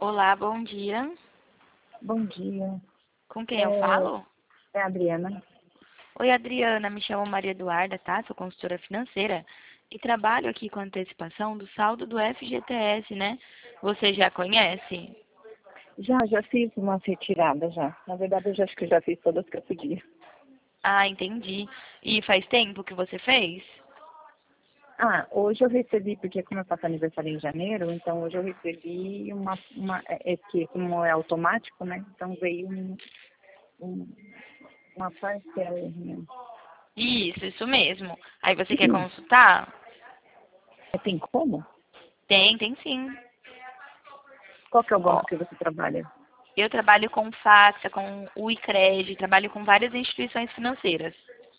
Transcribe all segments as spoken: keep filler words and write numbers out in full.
Olá, bom dia. Bom dia. Com quem eu É, falo? é a Adriana. Oi, Adriana, me chamo Maria Eduarda, tá? Sou consultora financeira e trabalho aqui com antecipação do saldo do F G T S, né? Você já conhece? Já, já fiz umas retiradas já. Na verdade, eu já acho que eu já fiz todas que eu podia. Ah, entendi. E faz tempo que você fez? Ah, hoje eu recebi, porque como eu faço aniversário em janeiro, então hoje eu recebi uma, uma é é que como é automático, né? Então veio um, um, uma parcela, né? Isso, isso mesmo. Aí você quer consultar? Tem como? Tem, tem sim. Qual que é o Ó, banco que você trabalha? eu trabalho com Faxa, com o Uicred, trabalho com várias instituições financeiras.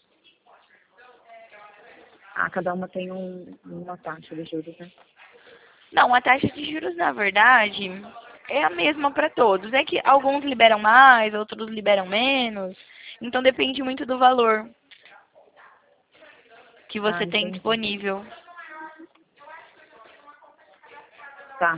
Ah, cada uma tem um, uma taxa de juros, né? Não, a taxa de juros, na verdade, é a mesma para todos. É que alguns liberam mais, outros liberam menos. Então depende muito do valor que Ah, você tem entendi. disponível, Tá.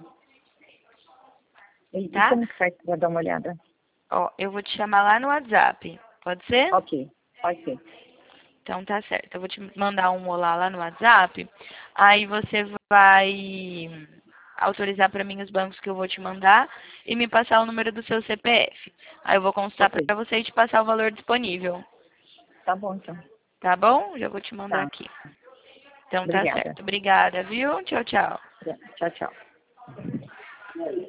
E, e tá? como que faz para dar uma olhada? Ó, eu vou te chamar lá no WhatsApp. Pode ser? Ok, pode ser. Então tá certo. Eu vou te mandar um olá lá no WhatsApp. Aí você vai autorizar para mim os bancos que eu vou te mandar e me passar o número do seu C P F. Aí eu vou consultar Ok. para você e te passar o valor disponível. Tá bom, então. Tá bom? Já vou te mandar Tá. aqui. Então tá Obrigada. certo. Obrigada, viu? Tchau, tchau. Tchau, tchau.